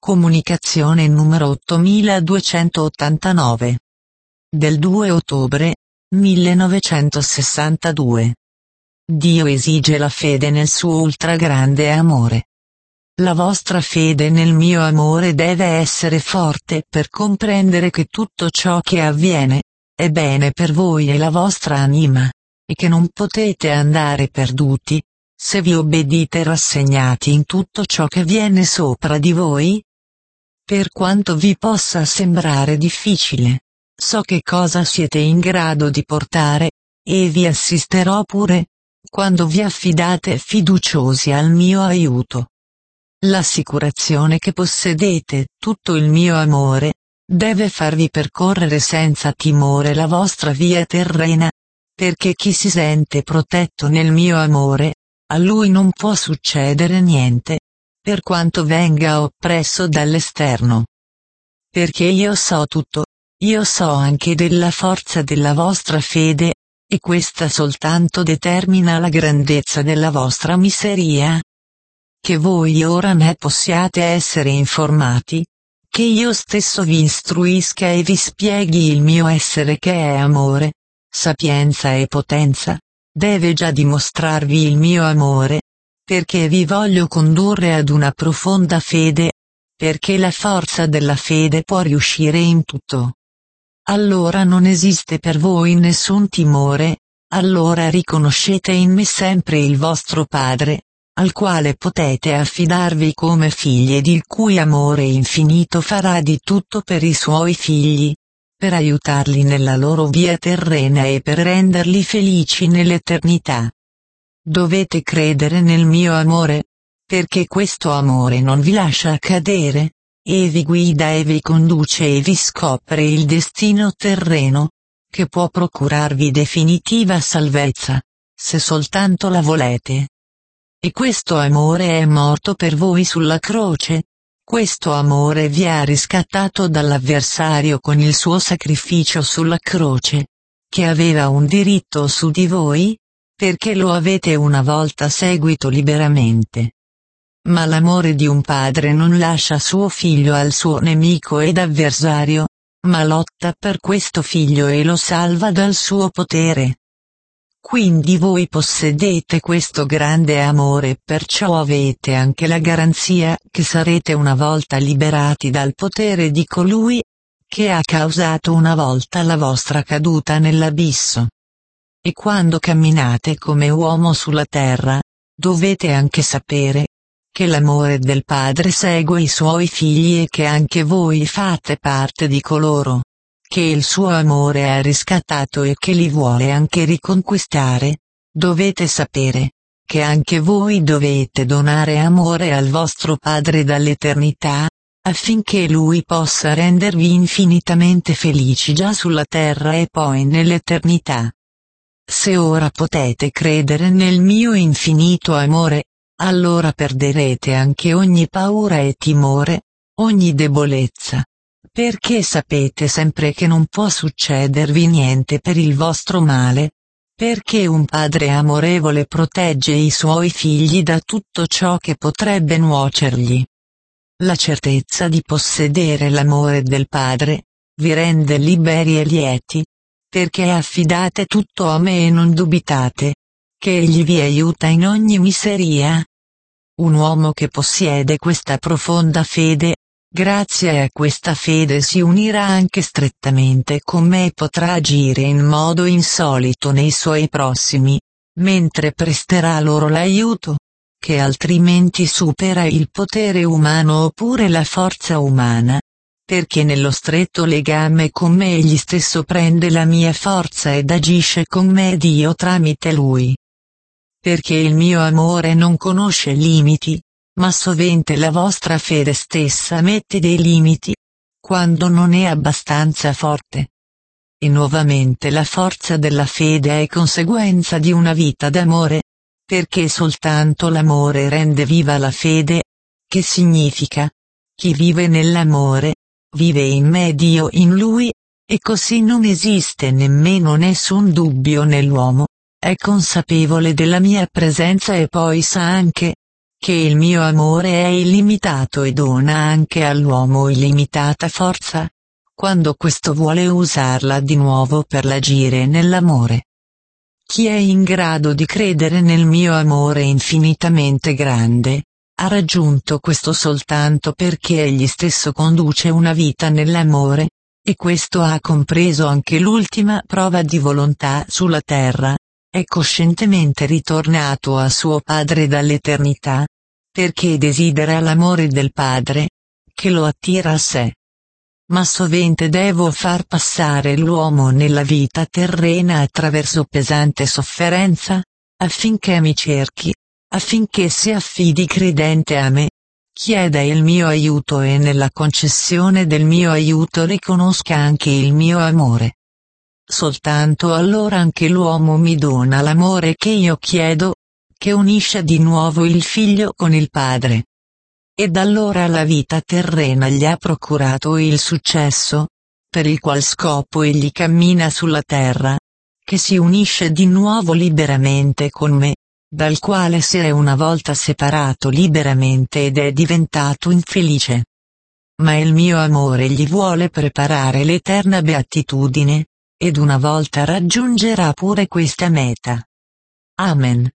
Comunicazione numero 8289. Del 2 ottobre 1962. Dio esige la fede nel suo ultragrande amore. La vostra fede nel mio amore deve essere forte per comprendere che tutto ciò che avviene è bene per voi e la vostra anima, e che non potete andare perduti se vi obbedite rassegnati in tutto ciò che viene sopra di voi. Per quanto vi possa sembrare difficile, so che cosa siete in grado di portare, e vi assisterò pure, quando vi affidate fiduciosi al mio aiuto. L'assicurazione che possedete tutto il mio amore deve farvi percorrere senza timore la vostra via terrena, perché chi si sente protetto nel mio amore, a lui non può succedere niente, per quanto venga oppresso dall'esterno. Perché io so tutto, io so anche della forza della vostra fede, e questa soltanto determina la grandezza della vostra miseria. Che voi ora ne possiate essere informati, che io stesso vi istruisca e vi spieghi il mio essere che è amore, sapienza e potenza, deve già dimostrarvi il mio amore, perché vi voglio condurre ad una profonda fede, perché la forza della fede può riuscire in tutto. Allora non esiste per voi nessun timore, allora riconoscete in me sempre il vostro Padre, al quale potete affidarvi come figli ed il cui amore infinito farà di tutto per i suoi figli, per aiutarli nella loro via terrena e per renderli felici nell'eternità. Dovete credere nel mio amore, perché questo amore non vi lascia cadere, e vi guida e vi conduce e vi scopre il destino terreno, che può procurarvi definitiva salvezza, se soltanto la volete. E questo amore è morto per voi sulla croce, questo amore vi ha riscattato dall'avversario con il suo sacrificio sulla croce, che aveva un diritto su di voi, perché lo avete una volta seguito liberamente. Ma l'amore di un padre non lascia suo figlio al suo nemico ed avversario, ma lotta per questo figlio e lo salva dal suo potere. Quindi voi possedete questo grande amore, perciò avete anche la garanzia che sarete una volta liberati dal potere di colui che ha causato una volta la vostra caduta nell'abisso. E quando camminate come uomo sulla terra, dovete anche sapere che l'amore del Padre segue i suoi figli e che anche voi fate parte di coloro che il suo amore ha riscattato e che li vuole anche riconquistare. Dovete sapere che anche voi dovete donare amore al vostro Padre dall'eternità, affinché Lui possa rendervi infinitamente felici già sulla terra e poi nell'eternità. Se ora potete credere nel mio infinito amore, allora perderete anche ogni paura e timore, ogni debolezza, perché sapete sempre che non può succedervi niente per il vostro male, perché un padre amorevole protegge i suoi figli da tutto ciò che potrebbe nuocergli. La certezza di possedere l'amore del Padre vi rende liberi e lieti, perché affidate tutto a me e non dubitate che Egli vi aiuta in ogni miseria. Un uomo che possiede questa profonda fede, grazie a questa fede si unirà anche strettamente con me e potrà agire in modo insolito nei suoi prossimi, mentre presterà loro l'aiuto, che altrimenti supera il potere umano oppure la forza umana, perché nello stretto legame con me egli stesso prende la mia forza ed agisce con me ed io tramite lui. Perché il mio amore non conosce limiti, ma sovente la vostra fede stessa mette dei limiti, quando non è abbastanza forte. E nuovamente la forza della fede è conseguenza di una vita d'amore, perché soltanto l'amore rende viva la fede, che significa, chi vive nell'amore, vive in me ed io in lui, e così non esiste nemmeno nessun dubbio nell'uomo, è consapevole della mia presenza e poi sa anche che il mio amore è illimitato e dona anche all'uomo illimitata forza, quando questo vuole usarla di nuovo per l'agire nell'amore. Chi è in grado di credere nel mio amore infinitamente grande, ha raggiunto questo soltanto perché egli stesso conduce una vita nell'amore, e questo ha compreso anche l'ultima prova di volontà sulla terra, è coscientemente ritornato a suo Padre dall'eternità, perché desidera l'amore del Padre, che lo attira a sé. Ma sovente devo far passare l'uomo nella vita terrena attraverso pesante sofferenza, affinché mi cerchi, affinché si affidi credente a me, chieda il mio aiuto e nella concessione del mio aiuto riconosca anche il mio amore. Soltanto allora anche l'uomo mi dona l'amore che io chiedo, che unisce di nuovo il figlio con il padre. Ed allora la vita terrena gli ha procurato il successo, per il qual scopo egli cammina sulla terra, che si unisce di nuovo liberamente con me, dal quale si è una volta separato liberamente ed è diventato infelice. Ma il mio amore gli vuole preparare l'eterna beatitudine, ed una volta raggiungerà pure questa meta. Amen.